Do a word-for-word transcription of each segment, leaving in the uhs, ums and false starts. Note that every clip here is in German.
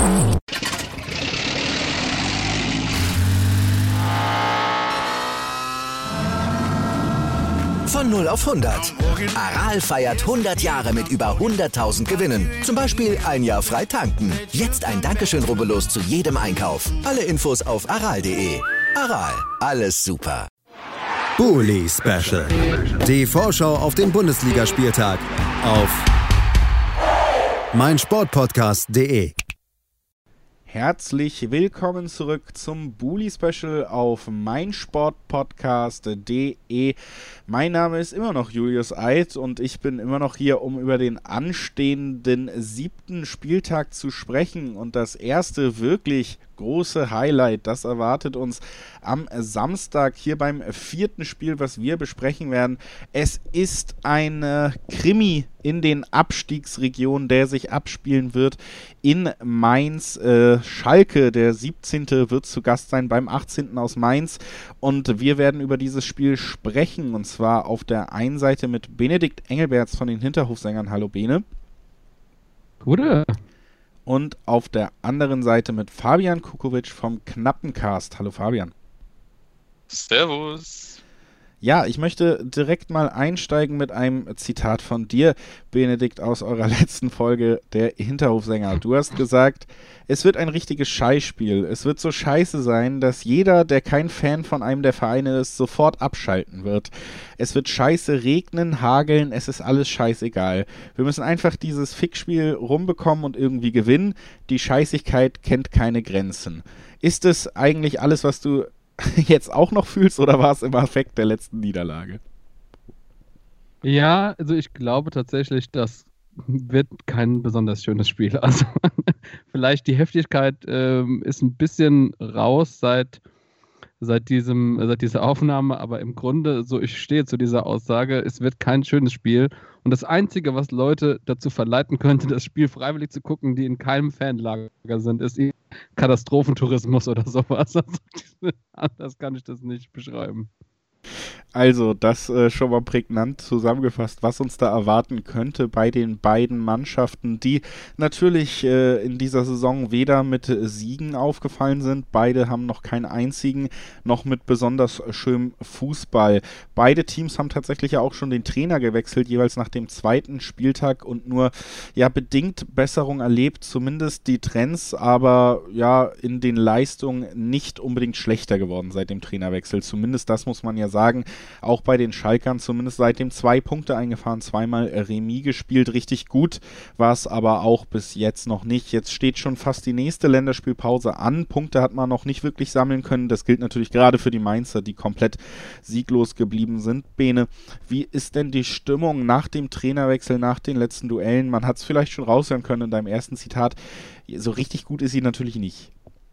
Von null auf hundert. Aral feiert hundert Jahre mit über hunderttausend Gewinnen. Zum Beispiel ein Jahr frei tanken. Jetzt ein Dankeschön, rubbellos zu jedem Einkauf. Alle Infos auf aral punkt de. Aral, alles super. Bully Special. Die Vorschau auf den Bundesligaspieltag auf meinsportpodcast punkt de. Herzlich willkommen zurück zum Bully Special auf meinsportpodcast punkt de. Mein Name ist immer noch Julius Eid und ich bin immer noch hier, um über den anstehenden siebten Spieltag zu sprechen. Und das erste wirklich große Highlight, das erwartet uns am Samstag hier beim vierten Spiel, was wir besprechen werden. Es ist ein äh, Krimi in den Abstiegsregionen, der sich abspielen wird in Mainz. Äh, Schalke, der siebzehnte, wird zu Gast sein beim achtzehnten aus Mainz. Und wir werden über dieses Spiel sprechen. Und zwar auf der einen Seite mit Benedikt Engelberts von den Hinterhofsängern. Hallo Bene. Gute. Und auf der anderen Seite mit Fabian Kukovic vom Knappencast. Hallo Fabian. Servus. Ja, ich möchte direkt mal einsteigen mit einem Zitat von dir, Benedikt, aus eurer letzten Folge der Hinterhofsänger. Du hast gesagt, es wird ein richtiges Scheißspiel. Es wird so scheiße sein, dass jeder, der kein Fan von einem der Vereine ist, sofort abschalten wird. Es wird scheiße regnen, hageln, es ist alles scheißegal. Wir müssen einfach dieses Fickspiel rumbekommen und irgendwie gewinnen. Die Scheißigkeit kennt keine Grenzen. Ist es eigentlich alles, was du jetzt auch noch fühlst, oder war es im Affekt der letzten Niederlage? Ja, also ich glaube tatsächlich, das wird kein besonders schönes Spiel. Also vielleicht die Heftigkeit ähm, ist ein bisschen raus seit, seit, diesem, seit dieser Aufnahme, aber im Grunde, so ich stehe zu dieser Aussage, es wird kein schönes Spiel. Und das Einzige, was Leute dazu verleiten könnte, das Spiel freiwillig zu gucken, die in keinem Fanlager sind, ist Katastrophentourismus oder sowas. Also, anders kann ich das nicht beschreiben. Also, das äh, schon mal prägnant zusammengefasst, was uns da erwarten könnte bei den beiden Mannschaften, die natürlich äh, in dieser Saison weder mit Siegen aufgefallen sind, beide haben noch keinen einzigen, noch mit besonders schönem Fußball. Beide Teams haben tatsächlich ja auch schon den Trainer gewechselt, jeweils nach dem zweiten Spieltag und nur ja bedingt Besserung erlebt, zumindest die Trends, aber ja in den Leistungen nicht unbedingt schlechter geworden seit dem Trainerwechsel. Zumindest das muss man ja sagen. Auch bei den Schalkern zumindest seitdem zwei Punkte eingefahren, zweimal Remis gespielt. Richtig gut war es aber auch bis jetzt noch nicht. Jetzt steht schon fast die nächste Länderspielpause an. Punkte hat man noch nicht wirklich sammeln können. Das gilt natürlich gerade für die Mainzer, die komplett sieglos geblieben sind. Bene, wie ist denn die Stimmung nach dem Trainerwechsel, nach den letzten Duellen? Man hat es vielleicht schon raushören können in deinem ersten Zitat. So richtig gut ist sie natürlich nicht.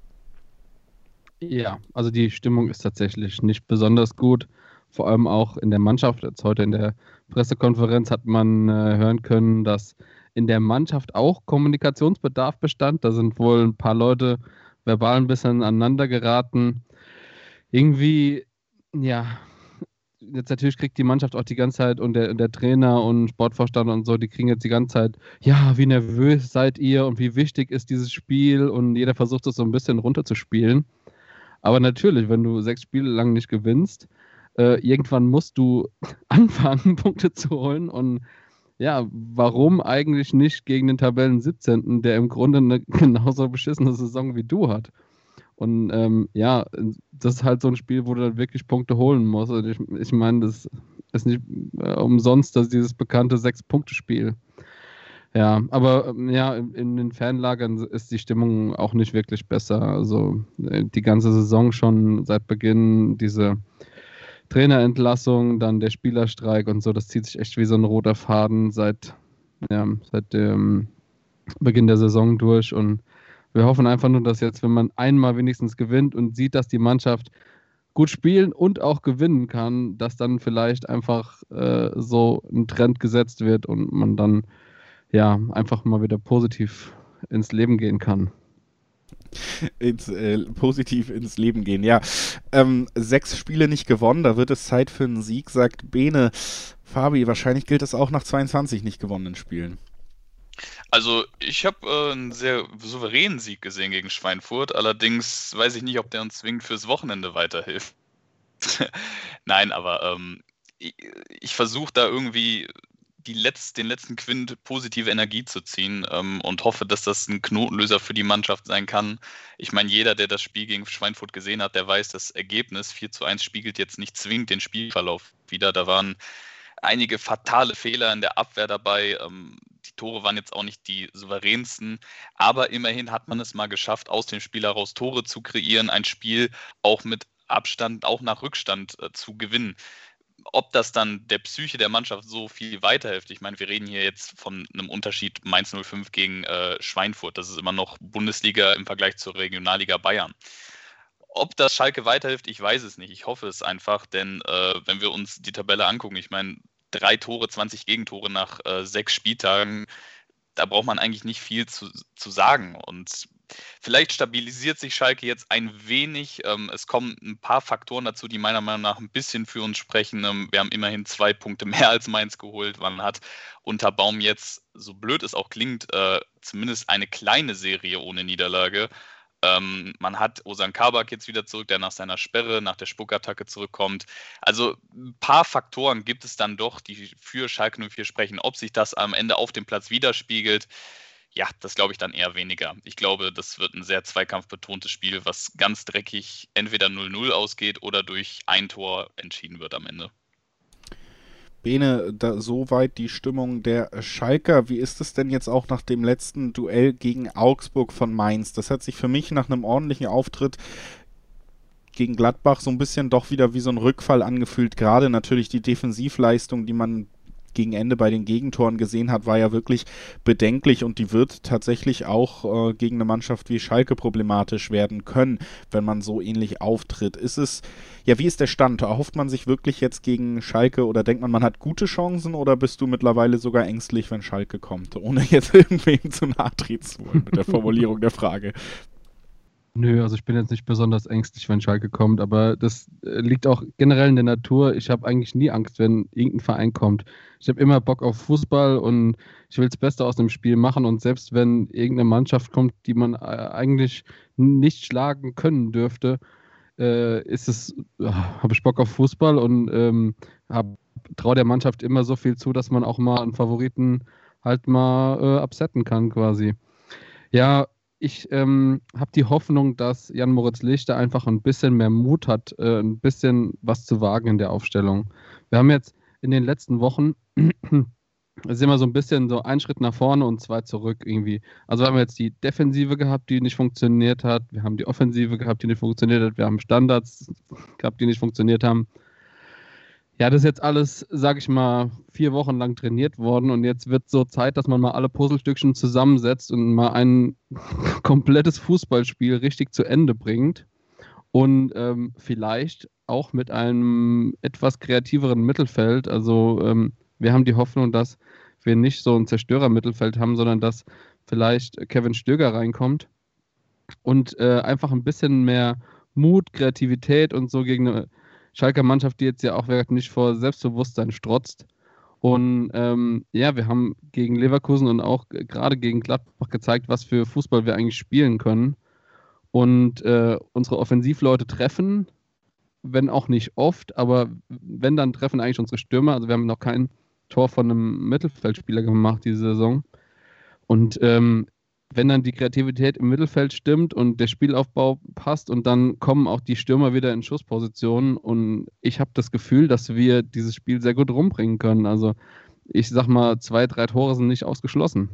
Ja, also die Stimmung ist tatsächlich nicht besonders gut. Vor allem auch in der Mannschaft. Jetzt heute in der Pressekonferenz hat man äh, hören können, dass in der Mannschaft auch Kommunikationsbedarf bestand. Da sind wohl ein paar Leute verbal ein bisschen aneinander geraten. Irgendwie, ja, jetzt natürlich kriegt die Mannschaft auch die ganze Zeit und der, der Trainer und Sportvorstand und so, die kriegen jetzt die ganze Zeit, ja, wie nervös seid ihr und wie wichtig ist dieses Spiel, und jeder versucht es so ein bisschen runterzuspielen. Aber natürlich, wenn du sechs Spiele lang nicht gewinnst, äh, irgendwann musst du anfangen, Punkte zu holen. Und ja, warum eigentlich nicht gegen den Tabellen siebzehnten, der im Grunde eine genauso beschissene Saison wie du hat? Und ähm, ja, das ist halt so ein Spiel, wo du dann wirklich Punkte holen musst. Und ich, ich meine, das ist nicht äh, umsonst, dass dieses bekannte Sechs-Punkte-Spiel. Ja, aber ähm, ja, in, in den Fanlagern ist die Stimmung auch nicht wirklich besser. Also äh, die ganze Saison schon seit Beginn diese Trainerentlassung, dann der Spielerstreik und so, das zieht sich echt wie so ein roter Faden seit, ja, seit dem Beginn der Saison durch. Und wir hoffen einfach nur, dass jetzt, wenn man einmal wenigstens gewinnt und sieht, dass die Mannschaft gut spielen und auch gewinnen kann, dass dann vielleicht einfach äh, so ein Trend gesetzt wird und man dann ja einfach mal wieder positiv ins Leben gehen kann. Ins, äh, positiv ins Leben gehen, ja. Ähm, sechs Spiele nicht gewonnen, da wird es Zeit für einen Sieg, sagt Bene. Fabi, wahrscheinlich gilt das auch nach zweiundzwanzig nicht gewonnenen Spielen. Also ich habe äh, einen sehr souveränen Sieg gesehen gegen Schweinfurt. Allerdings weiß ich nicht, ob der uns zwingend fürs Wochenende weiterhilft. Nein, aber ähm, ich, ich versuche da irgendwie die Letz-, den letzten Quint positive Energie zu ziehen ähm, und hoffe, dass das ein Knotenlöser für die Mannschaft sein kann. Ich meine, jeder, der das Spiel gegen Schweinfurt gesehen hat, der weiß, das Ergebnis vier zu eins spiegelt jetzt nicht zwingend den Spielverlauf wider. Da waren einige fatale Fehler in der Abwehr dabei. Ähm, die Tore waren jetzt auch nicht die souveränsten, aber immerhin hat man es mal geschafft, aus dem Spiel heraus Tore zu kreieren, ein Spiel auch mit Abstand, auch nach Rückstand äh, zu gewinnen. Ob das dann der Psyche der Mannschaft so viel weiterhilft, ich meine, wir reden hier jetzt von einem Unterschied Mainz null fünf gegen äh, Schweinfurt, das ist immer noch Bundesliga im Vergleich zur Regionalliga Bayern. Ob das Schalke weiterhilft, ich weiß es nicht. Ich hoffe es einfach, denn äh, wenn wir uns die Tabelle angucken, ich meine, drei Tore, zwanzig Gegentore nach äh, sechs Spieltagen, da braucht man eigentlich nicht viel zu, zu sagen. Und vielleicht stabilisiert sich Schalke jetzt ein wenig. Ähm, es kommen ein paar Faktoren dazu, die meiner Meinung nach ein bisschen für uns sprechen. Ähm, wir haben immerhin zwei Punkte mehr als Mainz geholt. Man hat unter Baum jetzt, so blöd es auch klingt, äh, zumindest eine kleine Serie ohne Niederlage. Ähm, man hat Ozan Kabak jetzt wieder zurück, der nach seiner Sperre, nach der Spuckattacke zurückkommt. Also ein paar Faktoren gibt es dann doch, die für Schalke null vier sprechen. Ob sich das am Ende auf dem Platz widerspiegelt, ja, das glaube ich dann eher weniger. Ich glaube, das wird ein sehr zweikampfbetontes Spiel, was ganz dreckig entweder null null ausgeht oder durch ein Tor entschieden wird am Ende. Bene, da, soweit die Stimmung der Schalker. Wie ist es denn jetzt auch nach dem letzten Duell gegen Augsburg von Mainz? Das hat sich für mich nach einem ordentlichen Auftritt gegen Gladbach so ein bisschen doch wieder wie so ein Rückfall angefühlt. Gerade natürlich die Defensivleistung, die man gegen Ende bei den Gegentoren gesehen hat, war ja wirklich bedenklich und die wird tatsächlich auch äh, gegen eine Mannschaft wie Schalke problematisch werden können, wenn man so ähnlich auftritt. Ist es, ja, wie ist der Stand? Erhofft man sich wirklich jetzt gegen Schalke oder denkt man, man hat gute Chancen oder bist du mittlerweile sogar ängstlich, wenn Schalke kommt, ohne jetzt irgendwem zu nahe treten zu wollen mit der Formulierung der Frage? Nö, also ich bin jetzt nicht besonders ängstlich, wenn Schalke kommt, aber das äh, liegt auch generell in der Natur. Ich habe eigentlich nie Angst, wenn irgendein Verein kommt. Ich habe immer Bock auf Fußball und ich will das Beste aus dem Spiel machen und selbst wenn irgendeine Mannschaft kommt, die man äh, eigentlich nicht schlagen können dürfte, äh, ist es, äh, habe ich Bock auf Fußball und ähm, traue der Mannschaft immer so viel zu, dass man auch mal einen Favoriten halt mal äh, upsetten kann quasi. Ja, ich ähm, habe die Hoffnung, dass Jan-Moritz Lichter einfach ein bisschen mehr Mut hat, äh, ein bisschen was zu wagen in der Aufstellung. Wir haben jetzt in den letzten Wochen ist immer so ein bisschen so ein Schritt nach vorne und zwei zurück irgendwie. Also wir haben jetzt die Defensive gehabt, die nicht funktioniert hat. Wir haben die Offensive gehabt, die nicht funktioniert hat. Wir haben Standards gehabt, die nicht funktioniert haben. Ja, das ist jetzt alles, sag ich mal, vier Wochen lang trainiert worden und jetzt wird so Zeit, dass man mal alle Puzzlestückchen zusammensetzt und mal ein komplettes Fußballspiel richtig zu Ende bringt und ähm, vielleicht auch mit einem etwas kreativeren Mittelfeld. Also ähm, wir haben die Hoffnung, dass wir nicht so ein Zerstörer-Mittelfeld haben, sondern dass vielleicht Kevin Stöger reinkommt und äh, einfach ein bisschen mehr Mut, Kreativität und so gegen eine Schalker Mannschaft, die jetzt ja auch nicht vor Selbstbewusstsein strotzt. Und ähm, ja, wir haben gegen Leverkusen und auch gerade gegen Gladbach gezeigt, was für Fußball wir eigentlich spielen können. Und äh, unsere Offensivleute treffen, wenn auch nicht oft, aber wenn, dann treffen eigentlich unsere Stürmer. Also wir haben noch kein Tor von einem Mittelfeldspieler gemacht diese Saison. Und ähm, wenn dann die Kreativität im Mittelfeld stimmt und der Spielaufbau passt und dann kommen auch die Stürmer wieder in Schusspositionen und ich habe das Gefühl, dass wir dieses Spiel sehr gut rumbringen können. Also ich sag mal, zwei, drei Tore sind nicht ausgeschlossen.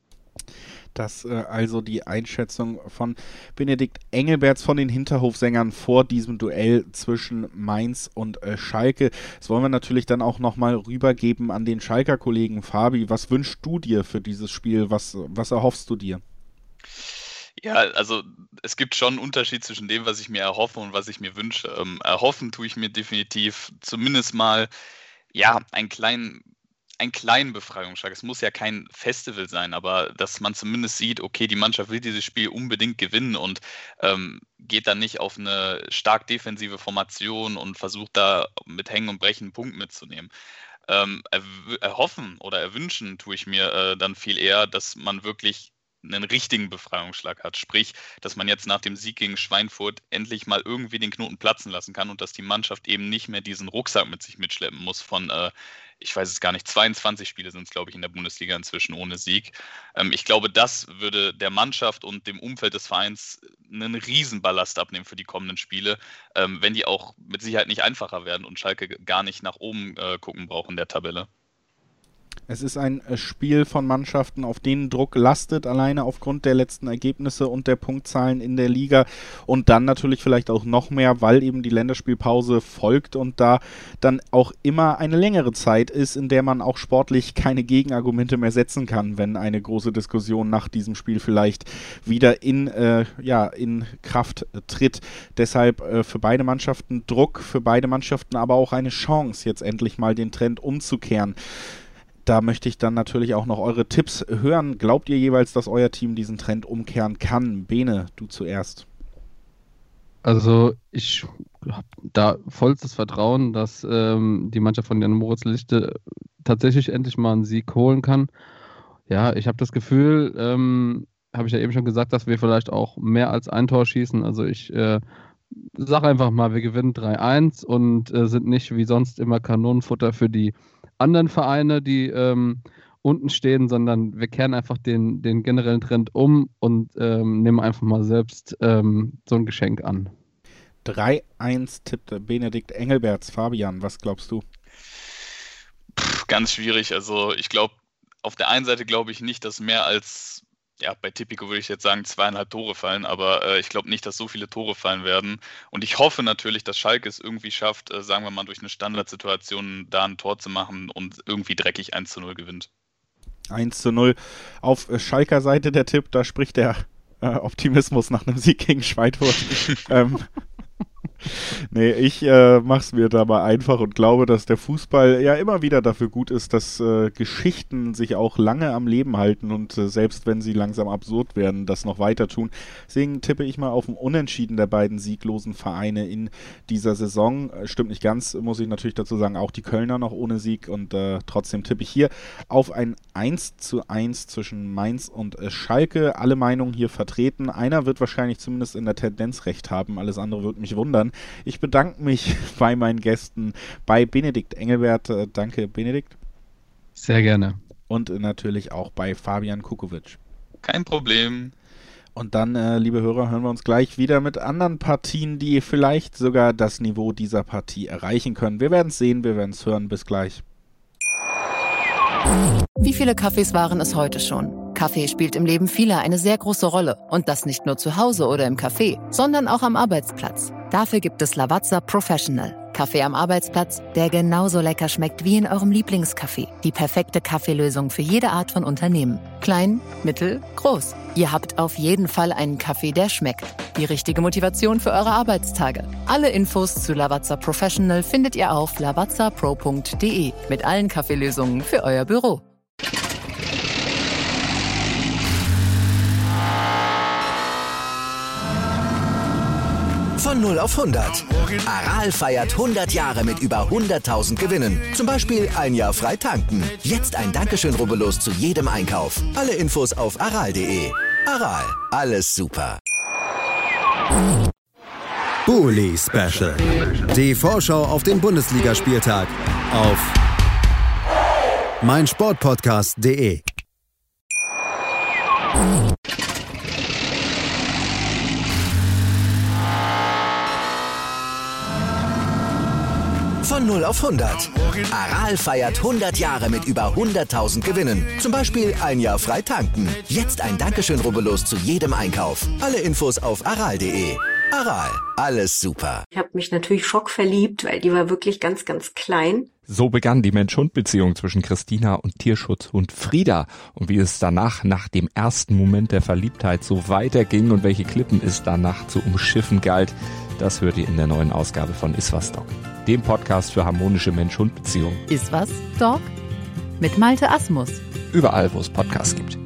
Das äh, also die Einschätzung von Benedikt Engelberts von den Hinterhofsängern vor diesem Duell zwischen Mainz und äh, Schalke. Das wollen wir natürlich dann auch nochmal rübergeben an den Schalker Kollegen. Fabi, was wünschst du dir für dieses Spiel? Was, was erhoffst du dir? Ja, also es gibt schon einen Unterschied zwischen dem, was ich mir erhoffe und was ich mir wünsche. Ähm, erhoffen tue ich mir definitiv zumindest mal, ja, einen kleinen einen kleinen Befreiungsschlag. Es muss ja kein Festival sein, aber dass man zumindest sieht, okay, die Mannschaft will dieses Spiel unbedingt gewinnen und ähm, geht dann nicht auf eine stark defensive Formation und versucht da mit Hängen und Brechen einen Punkt mitzunehmen. Ähm, erw- erhoffen oder erwünschen tue ich mir äh, dann viel eher, dass man wirklich einen richtigen Befreiungsschlag hat. Sprich, dass man jetzt nach dem Sieg gegen Schweinfurt endlich mal irgendwie den Knoten platzen lassen kann und dass die Mannschaft eben nicht mehr diesen Rucksack mit sich mitschleppen muss von, äh, ich weiß es gar nicht, zweiundzwanzig Spiele sind es, glaube ich, in der Bundesliga inzwischen ohne Sieg. Ähm, ich glaube, das würde der Mannschaft und dem Umfeld des Vereins einen Riesenballast abnehmen für die kommenden Spiele, ähm, wenn die auch mit Sicherheit nicht einfacher werden und Schalke gar nicht nach oben äh, gucken braucht in der Tabelle. Es ist ein Spiel von Mannschaften, auf denen Druck lastet, alleine aufgrund der letzten Ergebnisse und der Punktzahlen in der Liga und dann natürlich vielleicht auch noch mehr, weil eben die Länderspielpause folgt und da dann auch immer eine längere Zeit ist, in der man auch sportlich keine Gegenargumente mehr setzen kann, wenn eine große Diskussion nach diesem Spiel vielleicht wieder in, äh, ja, in Kraft tritt. Deshalb äh, für beide Mannschaften Druck, für beide Mannschaften aber auch eine Chance, jetzt endlich mal den Trend umzukehren. Da möchte ich dann natürlich auch noch eure Tipps hören. Glaubt ihr jeweils, dass euer Team diesen Trend umkehren kann? Bene, du zuerst. Also ich habe da vollstes Vertrauen, dass ähm, die Mannschaft von Jan Moritz Lichte tatsächlich endlich mal einen Sieg holen kann. Ja, ich habe das Gefühl, ähm, habe ich ja eben schon gesagt, dass wir vielleicht auch mehr als ein Tor schießen. Also ich äh, sage einfach mal, wir gewinnen drei eins und äh, sind nicht wie sonst immer Kanonenfutter für die anderen Vereine, die ähm, unten stehen, sondern wir kehren einfach den, den generellen Trend um und ähm, nehmen einfach mal selbst ähm, so ein Geschenk an. drei eins tippte Benedikt Engelberts. Fabian, was glaubst du? Puh, ganz schwierig. Also ich glaube, auf der einen Seite glaube ich nicht, dass mehr als, ja, bei Tipico würde ich jetzt sagen, zweieinhalb Tore fallen, aber äh, ich glaube nicht, dass so viele Tore fallen werden. Und ich hoffe natürlich, dass Schalke es irgendwie schafft, äh, sagen wir mal, durch eine Standardsituation da ein Tor zu machen und irgendwie dreckig eins zu null gewinnt. eins zu null auf äh, Schalker Seite der Tipp, da spricht der äh, Optimismus nach einem Sieg gegen Schweinfurt. ähm, Nee, ich äh, mach's mir dabei einfach und glaube, dass der Fußball ja immer wieder dafür gut ist, dass äh, Geschichten sich auch lange am Leben halten und äh, selbst wenn sie langsam absurd werden, das noch weiter tun. Deswegen tippe ich mal auf ein Unentschieden der beiden sieglosen Vereine in dieser Saison. Äh, stimmt nicht ganz, muss ich natürlich dazu sagen, auch die Kölner noch ohne Sieg und äh, trotzdem tippe ich hier auf ein eins zu eins zwischen Mainz und äh, Schalke. Alle Meinungen hier vertreten. Einer wird wahrscheinlich zumindest in der Tendenz recht haben, alles andere würde mich wundern. Ich bedanke mich bei meinen Gästen, bei Benedikt Engelbert. Äh, danke, Benedikt. Sehr gerne. Und äh, natürlich auch bei Fabian Kukovic. Kein Problem. Und dann, äh, liebe Hörer, hören wir uns gleich wieder mit anderen Partien, die vielleicht sogar das Niveau dieser Partie erreichen können. Wir werden es sehen, wir werden es hören. Bis gleich. Wie viele Kaffees waren es heute schon? Kaffee spielt im Leben vieler eine sehr große Rolle. Und das nicht nur zu Hause oder im Café, sondern auch am Arbeitsplatz. Dafür gibt es Lavazza Professional. Kaffee am Arbeitsplatz, der genauso lecker schmeckt wie in eurem Lieblingscafé. Die perfekte Kaffeelösung für jede Art von Unternehmen. Klein, mittel, groß. Ihr habt auf jeden Fall einen Kaffee, der schmeckt. Die richtige Motivation für eure Arbeitstage. Alle Infos zu Lavazza Professional findet ihr auf lavazza pro punkt de mit allen Kaffeelösungen für euer Büro. Von null auf hundert. Aral feiert hundert Jahre mit über hunderttausend Gewinnen. Zum Beispiel ein Jahr frei tanken. Jetzt ein Dankeschön, rubbellos zu jedem Einkauf. Alle Infos auf aral punkt de. Aral, alles super. Bully Special. Die Vorschau auf den Bundesligaspieltag auf meinsportpodcast punkt de. Von null auf hundert. Aral feiert hundert Jahre mit über hunderttausend Gewinnen. Zum Beispiel ein Jahr frei tanken. Jetzt ein Dankeschön, rubbellos zu jedem Einkauf. Alle Infos auf aral punkt de. Aral, alles super. Ich habe mich natürlich schockverliebt, weil die war wirklich ganz, ganz klein. So begann die Mensch-Hund-Beziehung zwischen Christina und Tierschutzhund Frieda. Und wie es danach, nach dem ersten Moment der Verliebtheit, so weiterging und welche Klippen es danach zu umschiffen galt, das hört ihr in der neuen Ausgabe von Iswas Dog, dem Podcast für harmonische Mensch-Hund-Beziehungen. Iswas Dog? Mit Malte Asmus. Überall, wo es Podcasts gibt.